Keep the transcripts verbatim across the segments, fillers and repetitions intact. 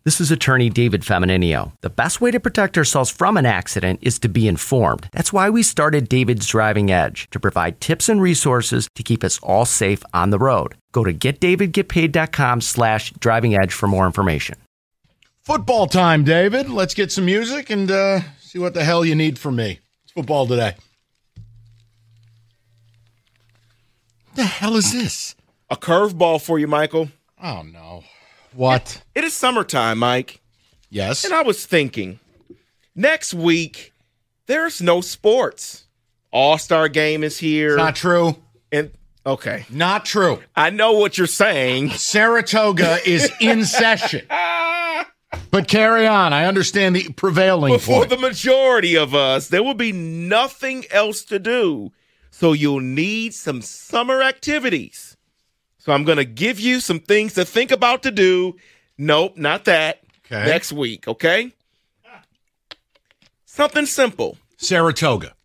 This is attorney David Femininio. The best way to protect ourselves from an accident is to be informed. That's why we started David's Driving Edge, to provide tips and resources to keep us all safe on the road. Go to getdavidgetpaid.com slash driving edge for more information. Football time, David. Let's get some music and uh, see what the hell you need from me. It's football today. What the hell is this? A curveball for you, Michael. Oh, no. What? It is summertime, Mike. Yes. And I was thinking, next week, there's no sports. All-Star game is here. Not true. And okay. Not true. I know what you're saying. Saratoga is in session. But carry on. I understand the prevailing But for point. the majority of us, there will be nothing else to do. So you'll need some summer activities. So I'm going to give you some things to think about to do. Nope, not that. Okay. Next week, okay? Something simple. Saratoga.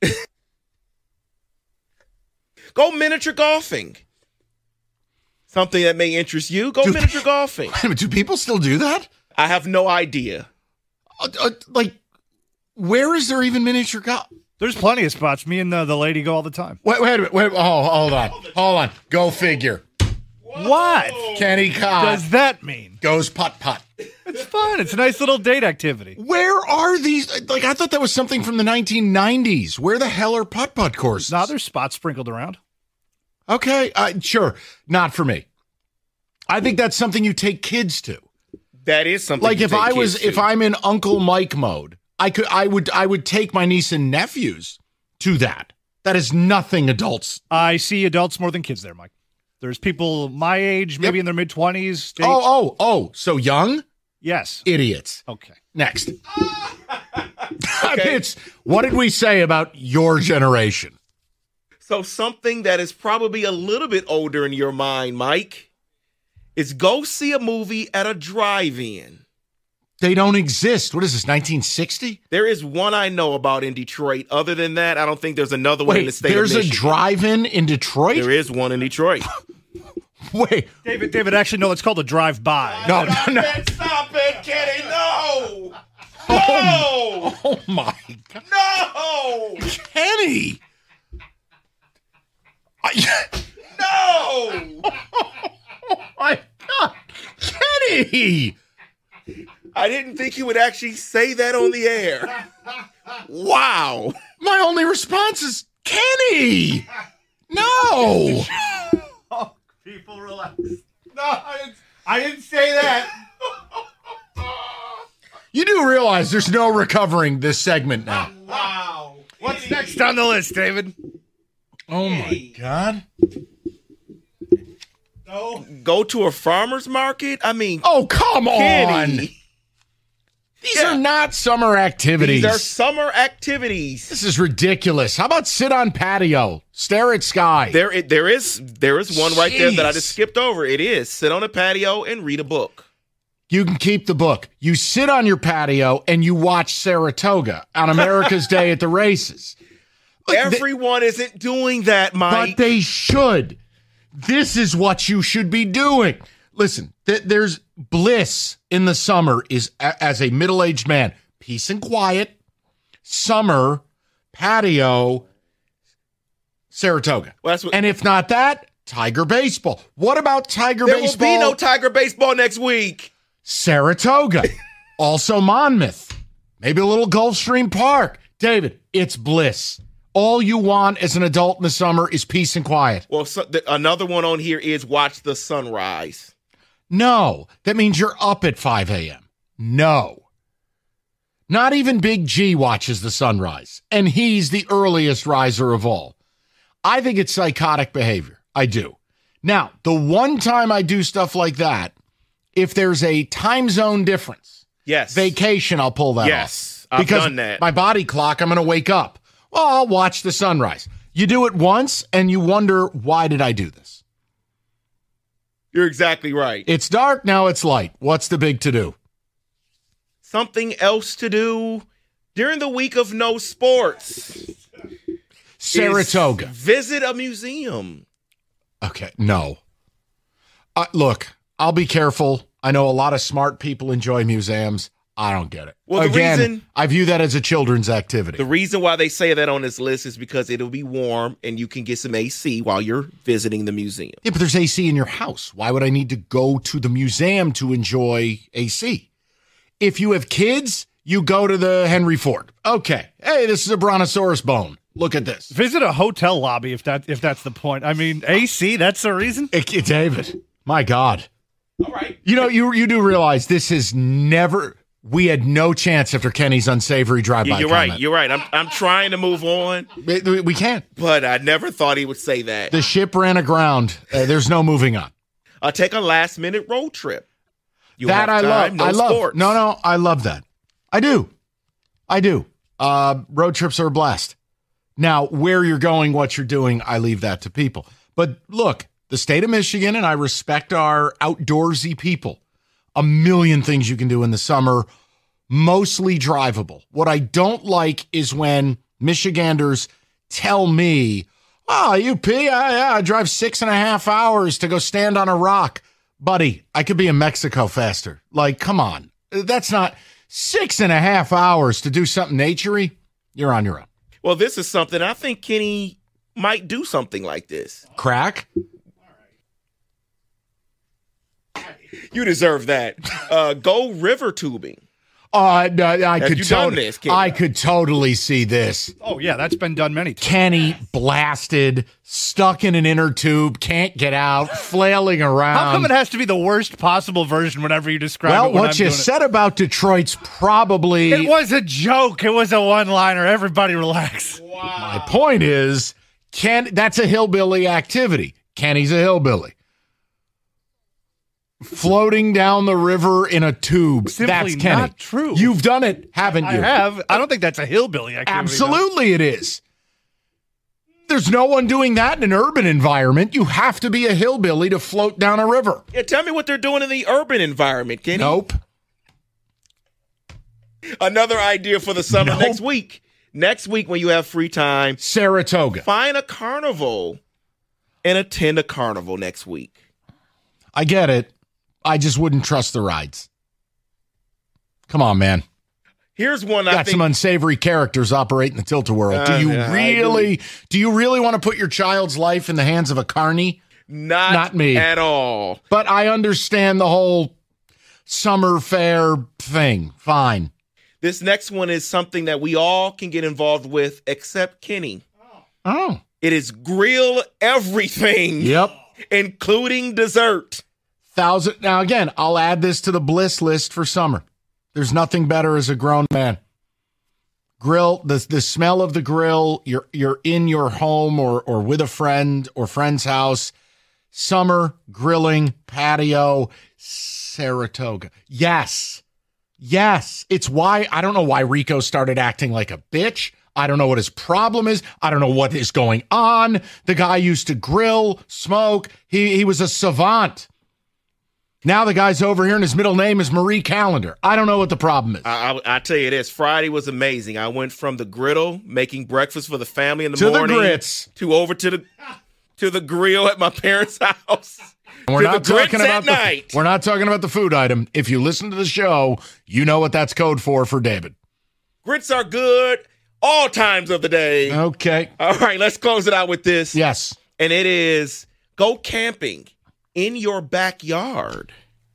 Go miniature golfing. Something that may interest you. Go Do- miniature golfing. Wait a minute, do people still do that? I have no idea. Uh, uh, like, where is there even miniature golf? There's plenty of spots. Me and the, the lady go all the time. Wait, wait a minute. Wait, oh, hold on. Hold on. Go figure. What Kenny Cobb does that mean? goes putt-putt. It's fun. It's a nice little date activity. Where are these? Like, I thought that was something from the nineteen nineties. Where the hell are putt-putt courses? Now there's spots sprinkled around. Okay, uh, sure. Not for me. I think that's something you take kids to. That is something. Like you if take I was, kids to. if I'm in Uncle Mike mode, I could, I would, I would take my niece and nephews to that. That is nothing adults. I see adults more than kids there, Mike. There's people my age, maybe Yep. in their mid-twenties. Oh, oh, oh. So young? Yes. Idiots. Okay. Next. It's, what did we say about your generation? So something that is probably a little bit older in your mind, Mike, is go see a movie at a drive-in. They don't exist. What is this, nineteen sixty? There is one I know about in Detroit. Other than that, I don't think there's another one in the Wait, state there's of a Michigan. drive-in in Detroit? There is one in Detroit. Wait. David, David, actually, no, it's called a drive-by. No, no, no. Stop it, Kenny. No. No. Oh, my God. No. Kenny. I, No. oh, my God. Kenny. I didn't think he would actually say that on the air. Wow. My only response is, Kenny. No. People relax. No, I didn't, I didn't say that. You do realize there's no recovering this segment now. Wow. What's next on the list, David? Oh, my God. No. Go to a farmer's market? I mean, Oh, come on. Kenny. These Yeah. are not summer activities. These are summer activities. This is ridiculous. How about sit on patio, stare at sky? There, it, there is, there is one right there that I Jeez. just skipped over. It is sit on a patio and read a book. You can keep the book. You sit on your patio and you watch Saratoga on America's Day at the Races. Look, they- Everyone isn't doing that, Mike. but they should. This is what you should be doing. Listen, th- there's bliss in the summer is a- as a middle-aged man, peace and quiet, summer, patio, Saratoga. Well, that's what- and if not that, Tiger baseball. What about Tiger there baseball? will be no Tiger baseball next week. Saratoga. Also Monmouth. Maybe a little Gulfstream Park. David, it's bliss. All you want as an adult in the summer is peace and quiet. Well, so, the, another one on here is watch the sunrise. No, that means you're up at five a.m. No. Not even Big G watches the sunrise, and he's the earliest riser of all. I think it's psychotic behavior. I do. Now, the one time I do stuff like that, if there's a time zone difference, Yes. vacation, I'll pull that Yes, off. I've because done that. my body clock, I'm going to wake up. Well, I'll watch the sunrise. You do it once, and you wonder, why did I do this? You're exactly right. It's dark, now it's light. What's the big to-do? Something else to do during the week of no sports. Saratoga. is Visit a museum. Okay, no. Uh, look, I'll be careful. I know a lot of smart people enjoy museums. I don't get it. Well, the Again, reason, I view that as a children's activity. the reason why they say that on this list is because it'll be warm and you can get some A C while you're visiting the museum. Yeah, but there's A C in your house. Why would I need to go to the museum to enjoy A C? If you have kids, you go to the Henry Ford. Okay. Hey, this is a brontosaurus bone. Look at this. Visit a hotel lobby if that if that's the point. I mean, A C, that's the reason? It, it- David, my God. All right. You know, you you do realize this is never... We had no chance after Kenny's unsavory drive-by You're comment. right. You're right. I'm I'm trying to move on, We, we- we can't. but I never thought he would say that. The ship ran aground. Uh, there's no moving on. I'll take a last minute road trip. You that I have love. time, no I love. sports. No, no, I love that. I do. I do. Uh, road trips are a blast. Now, where you're going, what you're doing, I leave that to people. But look, the state of Michigan, and I respect our outdoorsy people. A million things you can do in the summer, mostly drivable. What I don't like is when Michiganders tell me, oh, U P, I, yeah, I drive six and a half hours to go stand on a rock. Buddy, I could be in Mexico faster. Like, come on. That's not six and a half hours to do something naturey. You're on your own. Well, this is something I think Kenny might do something like this. Crack? You deserve that. Uh, go river tubing. Uh, I, I Have could you done tot- this, Kenny? I could totally see this. Oh, yeah, that's been done many times. Kenny blasted, stuck in an inner tube, can't get out, flailing around. How come it has to be the worst possible version whenever you describe well, it when what I'm you doing said about Detroit's probably... it? It was a joke. It was a one-liner. Everybody relax. My point is, Ken, that's a hillbilly activity. Kenny's a hillbilly. Floating down the river in a tube. Simply That's Kenny. not true. You've done it, haven't you? I have. I don't think that's a hillbilly activity. though. Absolutely it is. There's no one doing that in an urban environment. You have to be a hillbilly to float down a river. Yeah, tell me what they're doing in the urban environment, Kenny. Nope. Another idea for the summer Nope. next week. Next week when you have free time, Saratoga. find a carnival and attend a carnival next week. I get it. I just wouldn't trust the rides. Come on, man. Here's one I Got think some unsavory characters operating the Tilt-A-Whirl. Do Uh, you yeah, I really, do you really want to put your child's life in the hands of a carny? not, not me. at all. But I understand the whole summer fair thing. Fine. This next one is something that we all can get involved with except Kenny. Oh. It is grill everything, Yep. including dessert. Thousand. Now, again, I'll add this to the bliss list for summer. There's nothing better as a grown man. Grill, the, the smell of the grill, you're, you're in your home or, or with a friend or friend's house. Summer, grilling, patio, Saratoga. Yes. Yes. It's why, I don't know why Rico started acting like a bitch. I don't know what his problem is. I don't know what is going on. The guy used to grill, smoke. He, he was a savant. Now the guy's over here and his middle name is Marie Callender. I don't know what the problem is. I, I, I tell you this, Friday was amazing. I went from the griddle, making breakfast for the family in the To the morning, grits. to over to the to the grill at my parents' house. And we're to not the grits talking at about the night. we're not talking about the food item. If you listen to the show, you know what that's code for for David. Grits are good all times of the day. Okay. All right, let's close it out with this. Yes. And it is go camping in your backyard.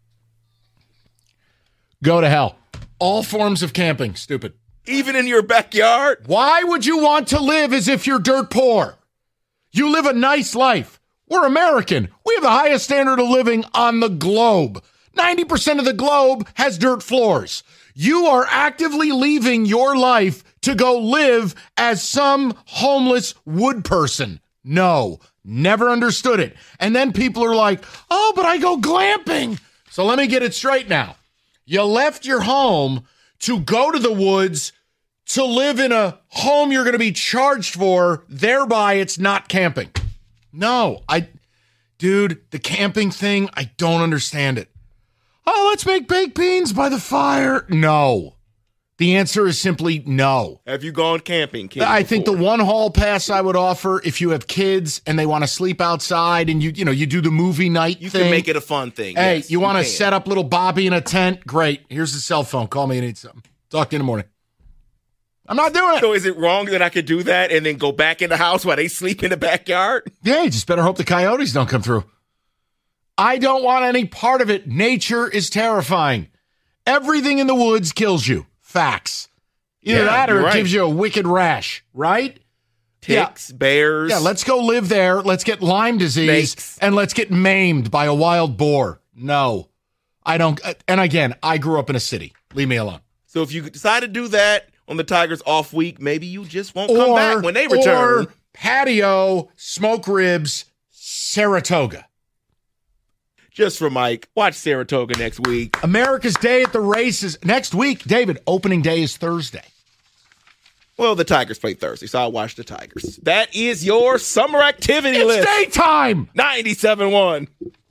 Go to hell. All forms of camping, stupid. Even in your backyard? Why would you want to live as if you're dirt poor? You live a nice life. We're American. We have the highest standard of living on the globe. ninety percent of the globe has dirt floors. You are actively leaving your life to go live as some homeless wood person. No, never understood it. And then people are like, oh, but I go glamping. So let me get it straight now. You left your home to go to the woods to live in a home you're going to be charged for, thereby it's not camping. No, I, dude, the camping thing, I don't understand it. Oh, let's make baked beans by the fire. No, The answer is simply no. Have you gone camping, King, I think the before? one hall pass I would offer, if you have kids and they want to sleep outside and you you know you do the movie night You thing. can make it a fun thing. Hey, yes, you want to can. set up little Bobby in a tent? Great. Here's the cell phone. Call me if you need something. Talk to you in the morning. I'm not doing it. So is it wrong that I could do that and then go back in the house while they sleep in the backyard? Yeah, you just better hope the coyotes don't come through. I don't want any part of it. Nature is terrifying. Everything in the woods kills you. Facts. Either Yeah, that or you're it right. gives you a wicked rash, right? Ticks, bears. Yeah, let's go live there. Let's get Lyme disease Snakes. and let's get maimed by a wild boar. No, I don't. And again, I grew up in a city. Leave me alone. So if you decide to do that on the Tigers off week, maybe you just won't come back when they return. Or patio, smoke ribs, Saratoga. Just for Mike, watch Saratoga next week. America's Day at the Races. Next week, David, opening day is Thursday. Well, the Tigers play Thursday, so I'll watch the Tigers. That is your summer activity It's list. daytime. ninety-seven point one.